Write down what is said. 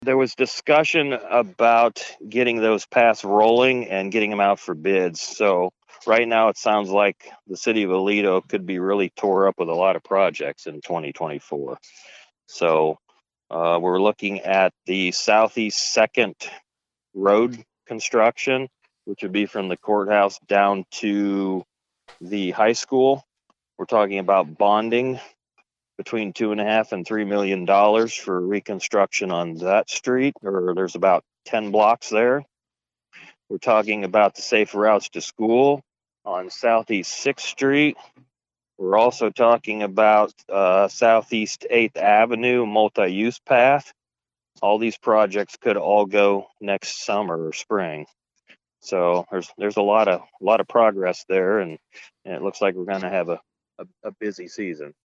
There was discussion about getting those paths rolling and getting them out for bids. So right now it sounds like the city of Aledo could be really tore up with a lot of projects in 2024. So we're looking at the southeast second road construction, which would be from the courthouse down to the high school. We're talking about bonding between $2.5 and $3 million for reconstruction on that street, or there's about 10 blocks there. We're talking about the safe routes to school on Southeast 6th Street. We're also talking about Southeast 8th Avenue multi-use path. All these projects could all go next summer or spring. So there's a lot of progress there, and it looks like we're going to have a busy season.